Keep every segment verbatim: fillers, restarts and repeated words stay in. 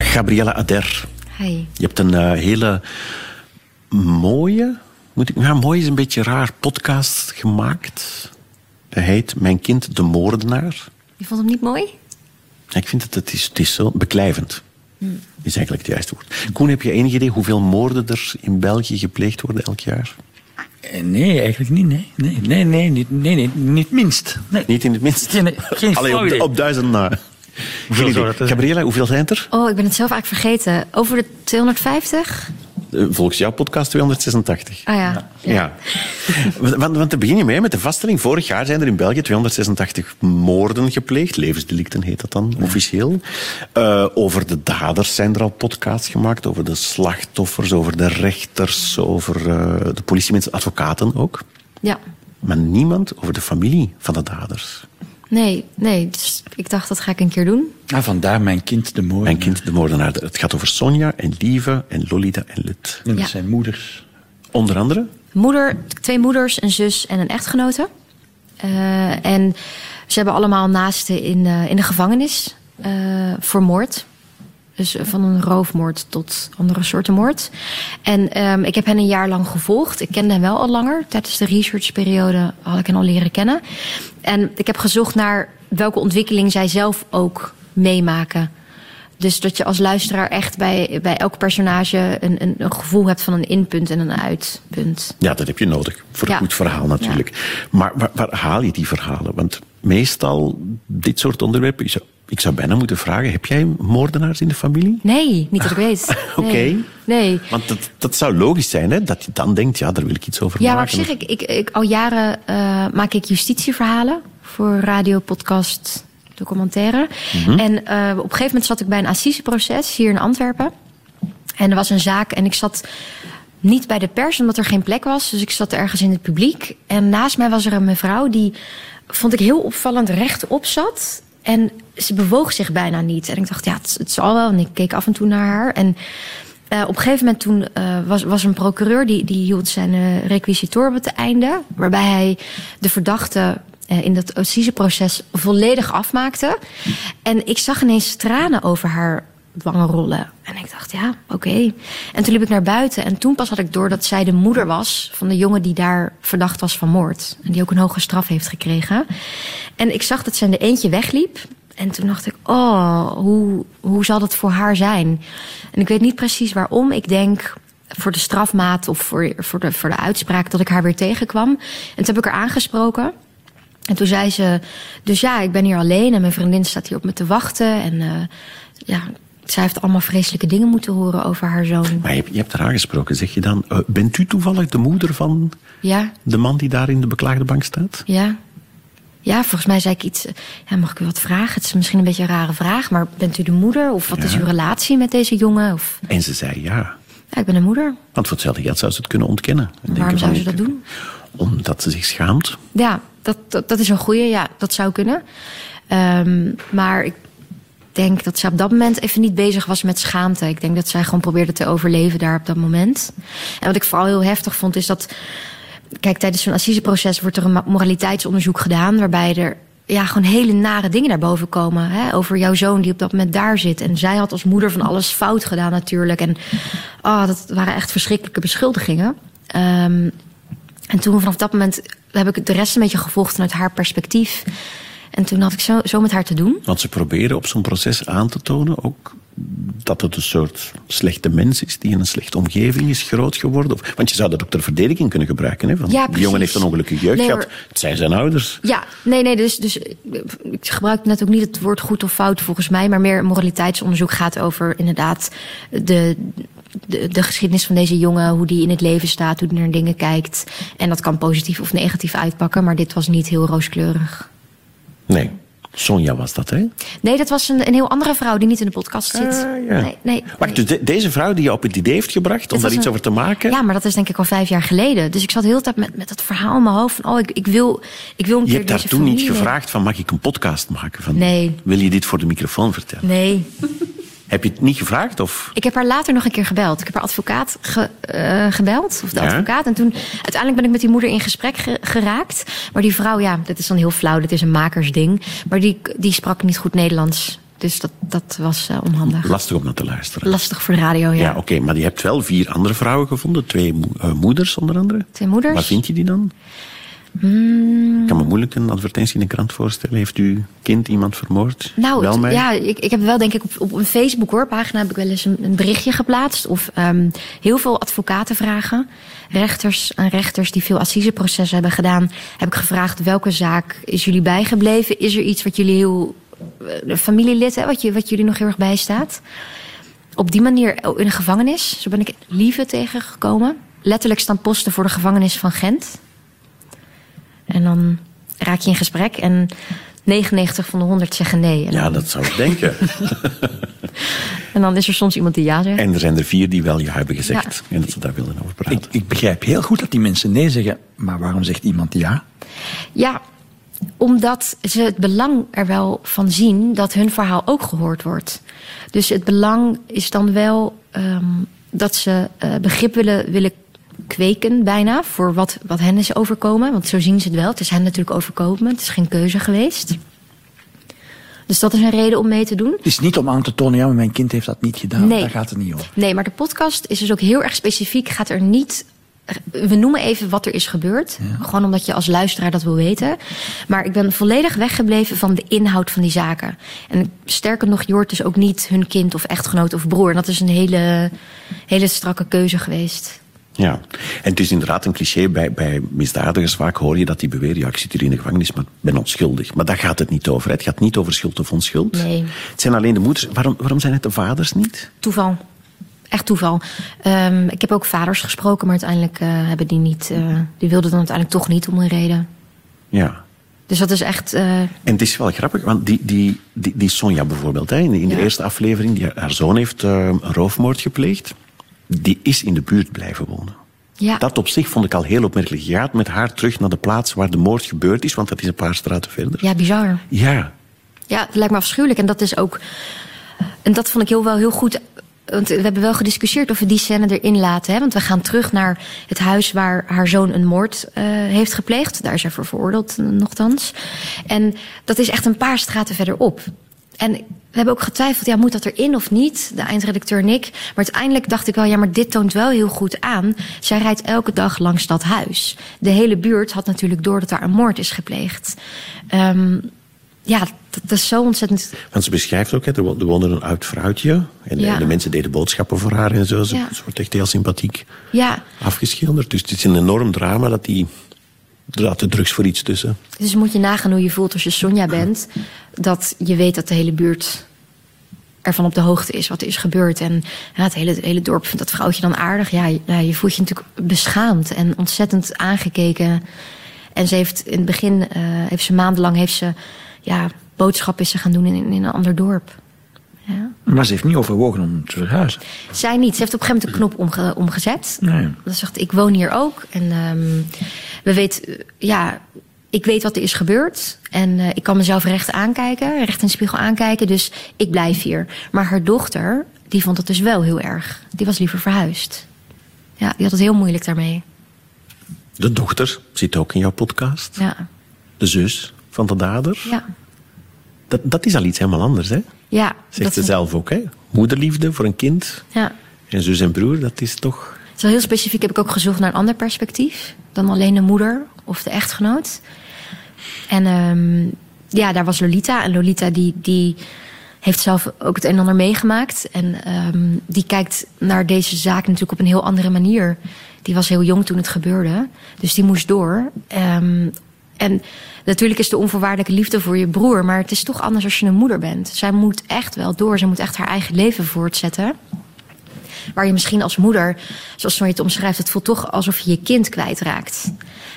Gabriella Ader. Hi. Je hebt een uh, hele mooie, moet ik, ja, mooi is een beetje raar, podcast gemaakt. Dat heet Mijn kind de moordenaar. Je vond hem niet mooi? Ja, ik vind het, het is, het is zo beklijvend. Hmm. Is eigenlijk het juiste woord. Koen, heb je enig idee hoeveel moorden er in België gepleegd worden elk jaar? Nee, eigenlijk niet. Nee, nee, nee, nee, niet, nee, nee niet minst. Nee. Niet in het minst? Geen, geen Allee, op, op duizend na. Hoeveel Gabriella, hoeveel zijn het er? Oh, ik ben het zelf eigenlijk vergeten. Over de tweehonderdvijftig? Volgens jouw podcast tweehonderdzesentachtig. Ah ja. Ja. ja. Want, want daar begin je mee met de vaststelling. Vorig jaar zijn er in België tweehonderdzesentachtig moorden gepleegd. Levensdelicten heet dat dan, ja. officieel. Uh, over de daders zijn er al podcasts gemaakt. Over de slachtoffers, over de rechters, over uh, de politiemensen, advocaten ook. Ja. Maar niemand over de familie van de daders. Nee, nee. Dus ik dacht, dat ga ik een keer doen. Ah, vandaar Mijn kind de moordenaar. Mijn kind de moordenaar. Het gaat over Sonja en Lieve en Lolita en Lut. En dat ja. zijn moeders. Onder andere? Moeder, twee moeders, een zus en een echtgenote. Uh, en ze hebben allemaal naasten in, uh, in de gevangenis uh, voor moord. Dus van een roofmoord tot andere soorten moord. En um, ik heb hen een jaar lang gevolgd. Ik kende hen wel al langer. Tijdens de researchperiode had ik hen al leren kennen. En ik heb gezocht naar welke ontwikkeling zij zelf ook meemaken. Dus dat je als luisteraar echt bij, bij elk personage een, een, een gevoel hebt van een inpunt en een uitpunt. Ja, dat heb je nodig. Voor een ja. goed verhaal natuurlijk. Ja. Maar waar, waar haal je die verhalen? Want meestal, dit soort onderwerpen, ik zou, ik zou bijna moeten vragen, heb jij moordenaars in de familie? Nee, niet dat ik weet. Oké. Nee. nee. Want dat, dat zou logisch zijn, hè? Dat je dan denkt, ja, daar wil ik iets over ja, maken. Ja, maar op zich, ik, ik, ik, al jaren uh, maak ik justitieverhalen voor radio, podcast, documentaire. Mm-hmm. En uh, op een gegeven moment zat ik bij een assiseproces hier in Antwerpen. En er was een zaak en ik zat niet bij de pers, omdat er geen plek was. Dus ik zat ergens in het publiek. En naast mij was er een mevrouw die, vond ik heel opvallend, rechtop zat. En ze bewoog zich bijna niet. En ik dacht, ja, het, het zal wel. En ik keek af en toe naar haar. En uh, op een gegeven moment toen uh, was, was een procureur, die, die hield zijn uh, requisitoor op het einde. Waarbij hij de verdachte uh, in dat assiseproces volledig afmaakte. En ik zag ineens tranen over haar wangen rollen. En ik dacht, ja, oké. Okay. En toen liep ik naar buiten. En toen pas had ik door dat zij de moeder was van de jongen die daar verdacht was van moord. En die ook een hoge straf heeft gekregen. En ik zag dat ze in de eentje wegliep. En toen dacht ik, oh, hoe, hoe zal dat voor haar zijn? En ik weet niet precies waarom. Ik denk voor de strafmaat of voor, voor, de, voor de uitspraak dat ik haar weer tegenkwam. En toen heb ik haar aangesproken. En toen zei ze, dus ja, ik ben hier alleen en mijn vriendin staat hier op me te wachten. En uh, ja, zij heeft allemaal vreselijke dingen moeten horen over haar zoon. Maar je, je hebt haar aangesproken, zeg je dan, uh, bent u toevallig de moeder van ja. de man die daar in de beklaagde bank staat? Ja. Ja, volgens mij zei ik iets, ja, mag ik u wat vragen? Het is misschien een beetje een rare vraag, maar bent u de moeder? Of wat ja. is uw relatie met deze jongen? Of... En ze zei ja. Ja, ik ben de moeder. Want voor hetzelfde geld zou ze het kunnen ontkennen. En waarom zou ze dat doen? Omdat ze zich schaamt. Ja, dat, dat, dat is een goeie. Ja, dat zou kunnen. Um, maar ik denk dat zij op dat moment even niet bezig was met schaamte. Ik denk dat zij gewoon probeerde te overleven daar op dat moment. En wat ik vooral heel heftig vond is dat, kijk, tijdens zo'n assiseproces wordt er een moraliteitsonderzoek gedaan, waarbij er ja, gewoon hele nare dingen naar boven komen. Hè, over jouw zoon die op dat moment daar zit. En zij had als moeder van alles fout gedaan natuurlijk. En oh, dat waren echt verschrikkelijke beschuldigingen. Um, en toen vanaf dat moment heb ik de rest een beetje gevolgd vanuit haar perspectief. En toen had ik zo, zo met haar te doen. Want ze proberen op zo'n proces aan te tonen ook dat het een soort slechte mens is die in een slechte omgeving is groot geworden. Of, want je zou dat ook ter verdediging kunnen gebruiken. Hè? Van, ja, die jongen heeft een ongelukkige jeugd nee, gehad. Het zijn zijn ouders. Ja, nee, nee. Dus, dus ik gebruik net ook niet het woord goed of fout volgens mij. Maar meer een moraliteitsonderzoek gaat over inderdaad de, de, de geschiedenis van deze jongen. Hoe die in het leven staat, hoe die naar dingen kijkt. En dat kan positief of negatief uitpakken. Maar dit was niet heel rooskleurig. Nee. Sonja was dat, hè? Nee, dat was een, een heel andere vrouw die niet in de podcast zit. Ah, ja. nee, nee, Wacht, dus de, deze vrouw die je op het idee heeft gebracht om daar iets een, over te maken? Ja, maar dat is denk ik al vijf jaar geleden. Dus ik zat de hele tijd met, met dat verhaal in mijn hoofd van, oh, ik, ik wil, ik wil een je keer hebt daar deze toen familie... niet gevraagd van, mag ik een podcast maken? Van, nee. Wil je dit voor de microfoon vertellen? Nee. Heb je het niet gevraagd? Of? Ik heb haar later nog een keer gebeld. Ik heb haar advocaat ge, uh, gebeld, of de ja? advocaat. En toen, uiteindelijk ben ik met die moeder in gesprek ge, geraakt. Maar die vrouw, ja, dat is dan heel flauw, dat is een makersding. Maar die, die sprak niet goed Nederlands. Dus dat, dat was uh, onhandig. Lastig om naar te luisteren. Lastig voor de radio, ja. Ja, oké. Okay, maar je hebt wel vier andere vrouwen gevonden. Twee mo- uh, moeders, onder andere. Twee moeders. Waar vind je die dan? Mm. Ik kan me moeilijk een advertentie in de krant voorstellen. Heeft uw kind iemand vermoord? Nou, wel het, mij? ja, ik, ik heb wel denk ik op, op een Facebook hoor, pagina heb ik wel eens een, een berichtje geplaatst. Of um, heel veel advocaten vragen. Rechters aan rechters die veel assiseprocessen hebben gedaan. Heb ik gevraagd welke zaak is jullie bijgebleven? Is er iets wat jullie heel... Uh, familielid, hè, wat, je, wat jullie nog heel erg bijstaat? Op die manier in een gevangenis. Zo ben ik Lieve tegengekomen. Letterlijk staan posten voor de gevangenis van Gent. En dan raak je in gesprek en negenennegentig van de honderd zeggen nee. En ja, dan... dat zou ik denken. En dan is er soms iemand die ja zegt. En er zijn er vier die wel ja hebben gezegd. Ja. En dat ze daar willen over praten. Ik, ik begrijp heel goed dat die mensen nee zeggen. Maar waarom zegt iemand ja? Ja, omdat ze het belang er wel van zien dat hun verhaal ook gehoord wordt. Dus het belang is dan wel um, dat ze uh, begrip willen, willen kweken bijna voor wat, wat hen is overkomen. Want zo zien ze het wel. Het is hen natuurlijk overkomen. Het is geen keuze geweest. Dus dat is een reden om mee te doen. Het is niet om aan te tonen, ja, maar mijn kind heeft dat niet gedaan. Nee. Daar gaat het niet over. Nee, maar de podcast is dus ook heel erg specifiek. Gaat er niet... We noemen even wat er is gebeurd. Ja. Gewoon omdat je als luisteraar dat wil weten. Maar ik ben volledig weggebleven van de inhoud van die zaken. En sterker nog, je hoort dus ook niet hun kind of echtgenoot of broer. En dat is een hele, hele strakke keuze geweest. Ja, en het is inderdaad een cliché. Bij, bij misdadigers vaak hoor je dat die beweren... ja, ik zit hier in de gevangenis, maar ik ben onschuldig. Maar daar gaat het niet over. Het gaat niet over schuld of onschuld. Nee. Het zijn alleen de moeders. Waarom, waarom zijn het de vaders niet? Toeval. Echt toeval. Um, ik heb ook vaders gesproken, maar uiteindelijk uh, hebben die niet... Uh, die wilden dan uiteindelijk toch niet om een reden. Ja. Dus dat is echt... Uh... En het is wel grappig, want die, die, die, die Sonja bijvoorbeeld... Hè, in, in de ja. eerste aflevering, die, haar zoon heeft uh, een roofmoord gepleegd. Die is in de buurt blijven wonen. Ja. Dat op zich vond ik al heel opmerkelijk. Je gaat met haar terug naar de plaats waar de moord gebeurd is... want dat is een paar straten verder. Ja, bizar. Ja. Ja, het lijkt me afschuwelijk. En dat is ook... En dat vond ik heel wel heel goed... Want we hebben wel gediscussieerd of we die scène erin laten. Hè? Want we gaan terug naar het huis waar haar zoon een moord uh, heeft gepleegd. Daar is hij voor veroordeeld, nochtans. En dat is echt een paar straten verderop. En we hebben ook getwijfeld, ja, moet dat erin of niet? De eindredacteur en ik. Maar uiteindelijk dacht ik wel, ja, maar dit toont wel heel goed aan. Zij rijdt elke dag langs dat huis. De hele buurt had natuurlijk door dat daar een moord is gepleegd. Um, Ja, dat, dat is zo ontzettend... Want ze beschrijft ook, hè, er woonde een oud vrouwtje. En ja. de, de mensen deden boodschappen voor haar en zo. Ze, Ja. ze wordt echt heel sympathiek ja. afgeschilderd. Dus het is een enorm drama dat die... Er zat de drugs voor iets tussen. Dus moet je nagaan hoe je voelt als je Sonja bent. Dat je weet dat de hele buurt ervan op de hoogte is wat er is gebeurd. En ja, het, hele, het hele dorp vindt dat vrouwtje dan aardig. Ja, je, ja, je voelt je natuurlijk beschaamd en ontzettend aangekeken. En ze heeft in het begin, uh, heeft ze maandenlang heeft ze... Ja, boodschap is ze gaan doen in, in een ander dorp. Ja. Maar ze heeft niet overwogen om te verhuizen. Zij niet. Ze heeft op een gegeven moment de knop omge, omgezet. Nee. Ze zegt, ik woon hier ook. En um, we weten, ja, ik weet wat er is gebeurd. En uh, ik kan mezelf recht aankijken, recht in de spiegel aankijken. Dus ik blijf hier. Maar haar dochter, die vond het dus wel heel erg. Die was liever verhuisd. Ja, die had het heel moeilijk daarmee. De dochter zit ook in jouw podcast. Ja. De zus van de dader. Ja. Dat, dat is al iets helemaal anders, hè? Ja. Zegt dat ze zelf ook, hè? Moederliefde voor een kind. Ja. En zus en broer, dat is toch... Het is wel heel specifiek. Heb ik ook gezocht naar een ander perspectief dan alleen de moeder of de echtgenoot. En um, ja, daar was Lolita. En Lolita die, die heeft zelf ook het een en ander meegemaakt. En um, die kijkt naar deze zaak natuurlijk op een heel andere manier. Die was heel jong toen het gebeurde. Dus die moest door. Um, en natuurlijk is de onvoorwaardelijke liefde voor je broer. Maar het is toch anders als je een moeder bent. Zij moet echt wel door. Zij moet echt haar eigen leven voortzetten. Waar je misschien als moeder, zoals Sonja het omschrijft, het voelt toch alsof je je kind kwijtraakt.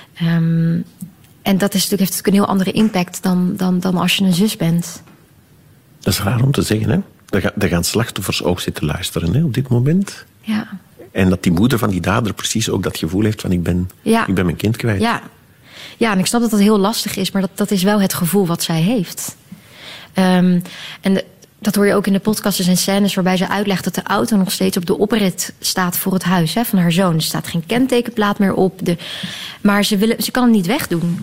Um, en dat is natuurlijk, heeft natuurlijk een heel andere impact dan, dan, dan als je een zus bent. Dat is raar om te zeggen, hè? Daar, ga, daar gaan slachtoffers ook zitten luisteren, hè, op dit moment. Ja. En dat die moeder van die dader precies ook dat gevoel heeft van ik ben, ja. ik ben mijn kind kwijt. Ja. Ja, en ik snap dat dat heel lastig is, maar dat, dat is wel het gevoel wat zij heeft. Um, en de, dat hoor je ook in de podcast. Er zijn scènes waarbij ze uitlegt dat de auto nog steeds op de oprit staat voor het huis, hè, van haar zoon. Er staat geen kentekenplaat meer op. De, maar ze, willen, ze kan hem niet wegdoen.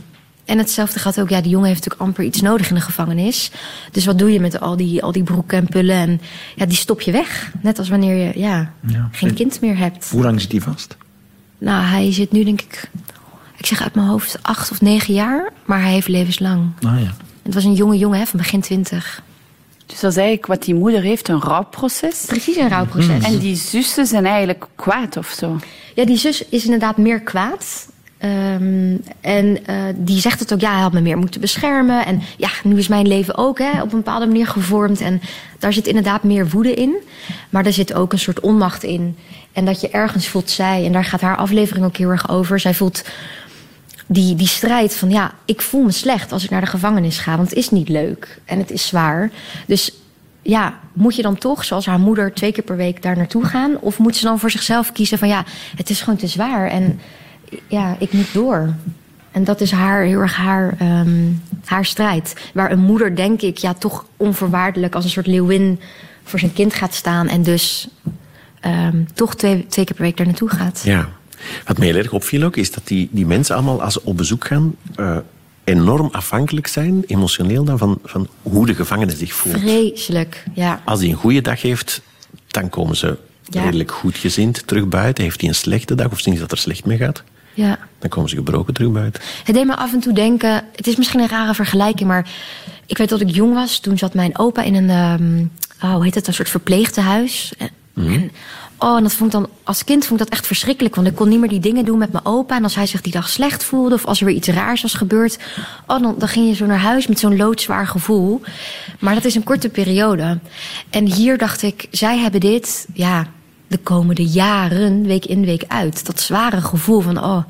En hetzelfde gaat ook, ja, die jongen heeft natuurlijk amper iets nodig in de gevangenis. Dus wat doe je met al die, al die broeken en pullen? En ja, die stop je weg. Net als wanneer je ja, ja. geen kind meer hebt. Hoe lang zit hij vast? Nou, hij zit nu denk ik, ik zeg uit mijn hoofd acht of negen jaar. Maar hij heeft levenslang. Ah, ja. Het was een jonge jongen hè, van begin twintig. Dus dat is eigenlijk wat die moeder heeft, een rouwproces. Precies, een rouwproces. En die zussen zijn eigenlijk kwaad of zo? Ja, die zus is inderdaad meer kwaad. Um, en uh, die zegt het ook, ja, hij had me meer moeten beschermen. En ja, nu is mijn leven ook hè, op een bepaalde manier gevormd. En daar zit inderdaad meer woede in. Maar er zit ook een soort onmacht in. En dat je ergens voelt zij, en daar gaat haar aflevering ook heel erg over. Zij voelt die, die strijd van, ja, ik voel me slecht als ik naar de gevangenis ga. Want het is niet leuk en het is zwaar. Dus ja, moet je dan toch, zoals haar moeder, twee keer per week daar naartoe gaan? Of moet ze dan voor zichzelf kiezen van, ja, het is gewoon te zwaar en ja, ik moet door. En dat is haar, heel erg haar, um, haar strijd. Waar een moeder, denk ik, ja, toch onvoorwaardelijk als een soort leeuwin voor zijn kind gaat staan. En dus um, toch twee, twee keer per week daar naartoe gaat. Ja. Wat mij heel erg opviel ook, is dat die, die mensen allemaal, als ze op bezoek gaan, uh, enorm afhankelijk zijn, emotioneel dan, van, van hoe de gevangene zich voelt. Vreselijk, ja. Als hij een goede dag heeft, dan komen ze ja. redelijk goedgezind terug buiten. Heeft hij een slechte dag of sinds dat er slecht mee gaat, ja. dan komen ze gebroken terug buiten. Het deed me af en toe denken, het is misschien een rare vergelijking, maar ik weet dat ik jong was, toen zat mijn opa in een, um, oh, hoe heet het, een soort verpleegtehuis. Mm. En oh, en dat vond ik dan, als kind vond ik dat echt verschrikkelijk. Want ik kon niet meer die dingen doen met mijn opa. En als hij zich die dag slecht voelde, of als er weer iets raars was gebeurd, oh, dan, dan ging je zo naar huis met zo'n loodzwaar gevoel. Maar dat is een korte periode. En hier dacht ik, zij hebben dit, ja, de komende jaren, week in, week uit. Dat zware gevoel van, oh,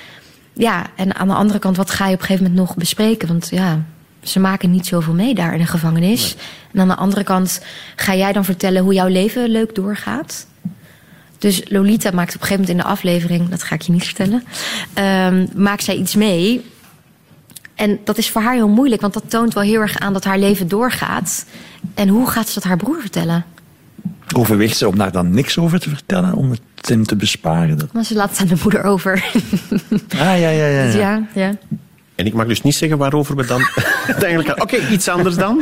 ja. En aan de andere kant, wat ga je op een gegeven moment nog bespreken? Want ja, ze maken niet zoveel mee daar in de gevangenis. Nee. En aan de andere kant, ga jij dan vertellen hoe jouw leven leuk doorgaat? Dus Lolita maakt op een gegeven moment in de aflevering, dat ga ik je niet vertellen, um, maakt zij iets mee. En dat is voor haar heel moeilijk, want dat toont wel heel erg aan dat haar leven doorgaat. En hoe gaat ze dat haar broer vertellen? Overweegt ze om daar dan niks over te vertellen, om het hem te besparen? Dat... Maar ze laat het aan de moeder over. Ah, ja, ja, ja. ja. Dus ja, ja. En ik mag dus niet zeggen waarover we dan eigenlijk gaan. Oké, okay, iets anders dan.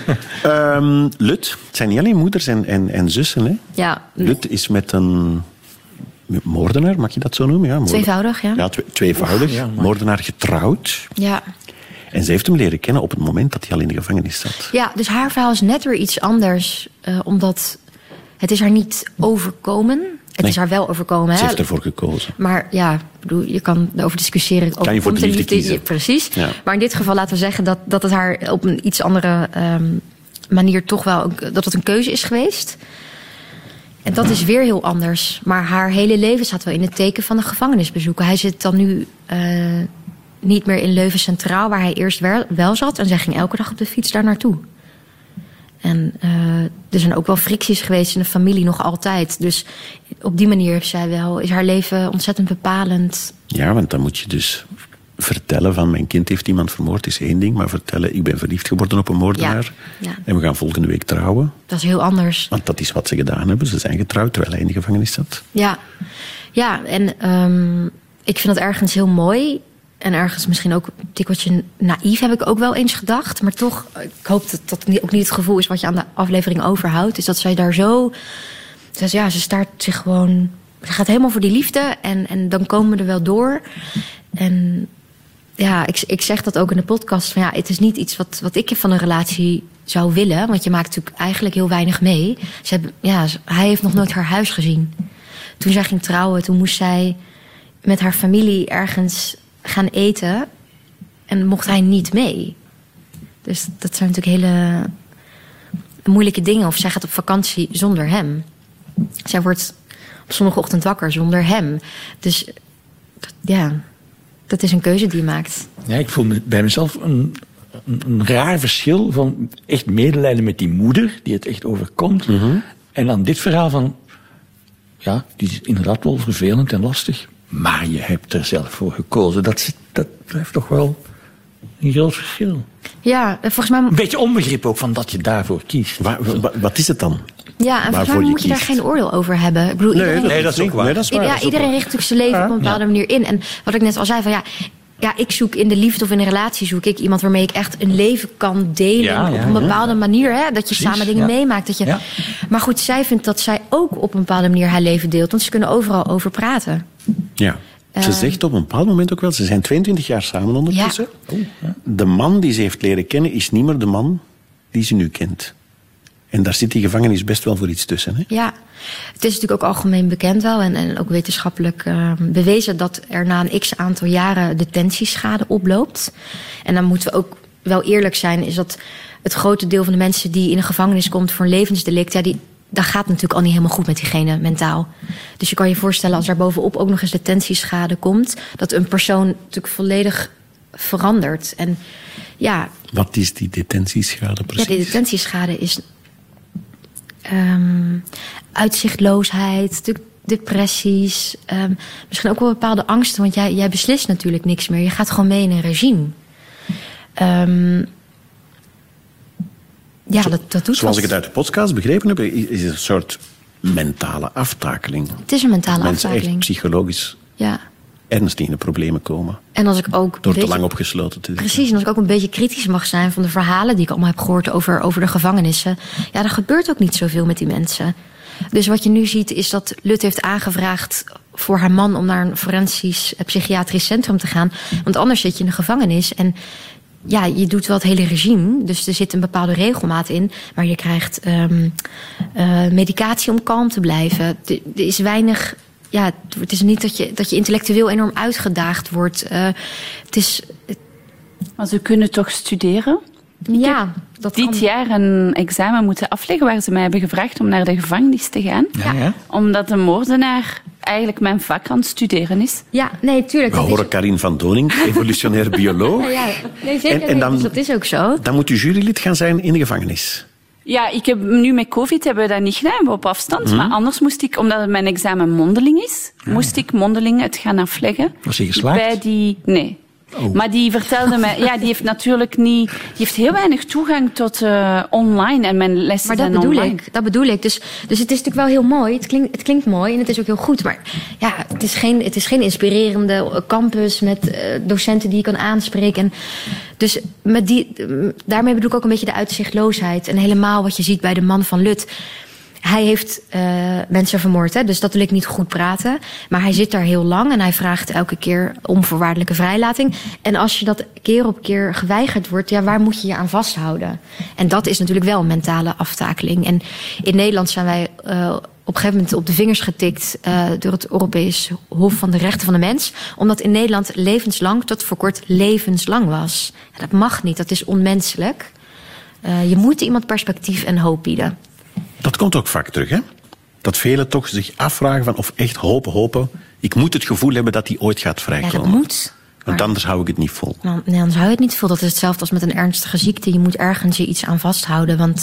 Um, Lut, het zijn niet alleen moeders en, en, en zussen. Hè? Ja. Lut is met een moordenaar, mag je dat zo noemen? Ja, moorden... Tweevoudig, ja. Ja, twe- tweevoudig. Oef, ja, maar... Moordenaar getrouwd. Ja. En ze heeft hem leren kennen op het moment dat hij al in de gevangenis zat. Ja, dus haar verhaal is net weer iets anders. Uh, omdat het is haar niet overkomen. Het nee. is haar wel overkomen. Ze hè? heeft ervoor gekozen. Maar ja, bedoel, je kan erover discussiëren. Kan je voor de liefde, liefde kiezen. Ja, precies. Ja. Maar in dit geval laten we zeggen dat, dat het haar op een iets andere um, manier toch wel, dat het een keuze is geweest. En dat is weer heel anders. Maar haar hele leven staat wel in het teken van de gevangenisbezoeken. Hij zit dan nu uh, niet meer in Leuven Centraal, waar hij eerst wel, wel zat. En zij ging elke dag op de fiets daar naartoe. En uh, er zijn ook wel fricties geweest in de familie, nog altijd. Dus op die manier heeft zij wel, is haar leven ontzettend bepalend. Ja, want dan moet je dus vertellen van mijn kind heeft iemand vermoord, is één ding. Maar vertellen, ik ben verliefd geworden op een moordenaar. Ja, ja. En we gaan volgende week trouwen. Dat is heel anders. Want dat is wat ze gedaan hebben. Ze zijn getrouwd terwijl hij in de gevangenis zat. Ja, ja en um, ik vind dat ergens heel mooi. En ergens misschien ook een tikkeltje naïef, heb ik ook wel eens gedacht. Maar toch, ik hoop dat dat ook niet het gevoel is wat je aan de aflevering overhoudt. Is dat zij daar zo... Dus ja, ze staart zich gewoon... Ze gaat helemaal voor die liefde en, en dan komen we er wel door. En ja, ik, ik zeg dat ook in de podcast. Van ja, het is niet iets wat, wat ik van een relatie zou willen. Want je maakt natuurlijk eigenlijk heel weinig mee. Ze hebben, ja, hij heeft nog nooit haar huis gezien. Toen zij ging trouwen, toen moest zij met haar familie ergens gaan eten en mocht hij niet mee. Dus dat zijn natuurlijk hele moeilijke dingen. Of zij gaat op vakantie zonder hem. Zij wordt op zondagochtend wakker zonder hem. Dus dat, ja, dat is een keuze die je maakt. Ja, ik voel me bij mezelf een, een, een raar verschil van echt medelijden met die moeder die het echt overkomt. Mm-hmm. En dan dit verhaal van, ja, die is inderdaad wel vervelend en lastig. Maar je hebt er zelf voor gekozen. Dat, dat blijft toch wel een groot verschil. Ja, volgens mij... Een beetje onbegrip ook van dat je daarvoor kiest. Wa, wa, wat is het dan? Ja, en volgens mij moet je daar geen oordeel over hebben. Ik bedoel, nee, iedereen, dat, nee, dat is ook waar. Nee, dat is waar, ja, dat is iedereen waar. richt natuurlijk zijn leven op een bepaalde ja. manier in. En wat ik net al zei, van ja, Ja, ik zoek in de liefde of in een relatie zoek ik iemand waarmee ik echt een leven kan delen. Ja, ja, op een bepaalde ja. manier. Hè? Dat je Precies, samen dingen ja. meemaakt. Dat je... Ja. Maar goed, zij vindt dat zij ook op een bepaalde manier haar leven deelt. Want ze kunnen overal over praten. Ja. Ze Uh, zegt op een bepaald moment ook wel, ze zijn tweeëntwintig jaar samen ondertussen. Ja. Oh, ja. De man die ze heeft leren kennen is niet meer de man die ze nu kent. En daar zit die gevangenis best wel voor iets tussen. Hè? Ja, het is natuurlijk ook algemeen bekend wel en, en ook wetenschappelijk uh, bewezen dat er na een x aantal jaren detentieschade oploopt. En dan moeten we ook wel eerlijk zijn, is dat het grote deel van de mensen die in een gevangenis komt voor een levensdelict, ja, die, dat gaat natuurlijk al niet helemaal goed met diegene mentaal. Dus je kan je voorstellen als er bovenop ook nog eens detentieschade komt, dat een persoon natuurlijk volledig verandert. En ja, Wat is die detentieschade precies? ja, die detentieschade is um, uitzichtloosheid, natuurlijk depressies, um, misschien ook wel bepaalde angsten, want jij, jij beslist natuurlijk niks meer. Je gaat gewoon mee in een regime. Um, ja, dat, dat doet Zoals wat. ik het uit de podcast begrepen heb, is het een soort mentale aftakeling. Het is een mentale Mensen echt aftakeling. psychologisch Ja. ernstig in de problemen komen. En als ik ook Door een te beetje- lang opgesloten te zitten. Precies, en als ik ook een beetje kritisch mag zijn van de verhalen die ik allemaal heb gehoord over, over de gevangenissen. Ja, er gebeurt ook niet zoveel met die mensen. Dus wat je nu ziet is dat Lut heeft aangevraagd voor haar man om naar een forensisch eh, psychiatrisch centrum te gaan. Want anders zit je in de gevangenis en ja, je doet wel het hele regime. Dus er zit een bepaalde regelmaat in. Maar je krijgt um, uh, medicatie om kalm te blijven. Er er is weinig. Ja, het is niet dat je, dat je intellectueel enorm uitgedaagd wordt. Uh, het is. Maar ze kunnen toch studeren? Ja, dat Dit kan. jaar een examen moeten afleggen waar ze mij hebben gevraagd om naar de gevangenis te gaan. Ja, ja. Omdat de moordenaar eigenlijk mijn vak aan het studeren is. Ja, nee, tuurlijk. We dat horen is, Karin van Doning, evolutionair bioloog. ja, ja, nee, zeker. En- en nee, dan- dus dat is ook zo. Dan moet u jurylid gaan zijn in de gevangenis. Ja, ik heb nu met COVID hebben we dat niet gedaan, we op afstand. Maar anders moest ik, omdat het mijn examen mondeling is, moest ik mondeling het gaan afleggen. Was hij geslaagd? Bij die, nee. Oh. Maar die vertelde mij, ja, die heeft natuurlijk niet, die heeft heel weinig toegang tot uh, online en mijn lessen Maar dat zijn bedoel online. ik. Dat bedoel ik. Dus, dus het is natuurlijk wel heel mooi. Het klinkt, het klinkt mooi en het is ook heel goed. Maar ja, het is geen, het is geen inspirerende campus met uh, docenten die je kan aanspreken. En dus met die, daarmee bedoel ik ook een beetje de uitzichtloosheid. En helemaal wat je ziet bij de man van Lut. Hij heeft uh, mensen vermoord, hè, dus dat wil ik niet goed praten. Maar hij zit daar heel lang en hij vraagt elke keer om voorwaardelijke vrijlating. En als je dat keer op keer geweigerd wordt, ja, waar moet je je aan vasthouden? En dat is natuurlijk wel een mentale aftakeling. En in Nederland zijn wij uh, op een gegeven moment op de vingers getikt uh, door het Europees Hof van de Rechten van de Mens. Omdat in Nederland levenslang tot voor kort levenslang was. Ja, dat mag niet, dat is onmenselijk. Uh, je moet iemand perspectief en hoop bieden. Dat komt ook vaak terug, hè? Dat velen toch zich afvragen van of echt hopen, hopen. Ik moet het gevoel hebben dat die ooit gaat Ja, vrijkomen. dat moet. Want Maar- anders hou ik het niet vol. Nou, nee, anders hou je het niet vol. Dat is hetzelfde als met een ernstige ziekte. Je moet ergens je iets aan vasthouden. Want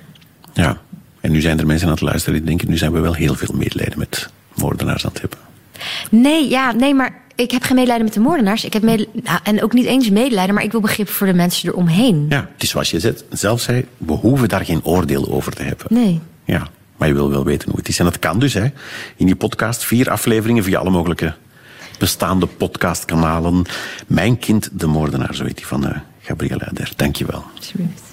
Ja. En nu zijn er mensen aan het luisteren die denken, nu zijn we wel heel veel medelijden met moordenaars aan het hebben. nee, ja, nee, maar ik heb geen medelijden met de moordenaars. Ik heb medel- nou, en ook niet eens medelijden, maar ik wil begrip voor de mensen eromheen. Ja, het is zoals je zet- zelf zei, we hoeven daar geen oordeel over te hebben. Nee. Ja, maar je wil wel weten hoe het is. En dat kan dus, hè. In die podcast, vier afleveringen via alle mogelijke bestaande podcastkanalen. Mijn kind, de moordenaar, zo heet die van uh, Gabrielle Ader. Dank je wel. Alsjeblieft.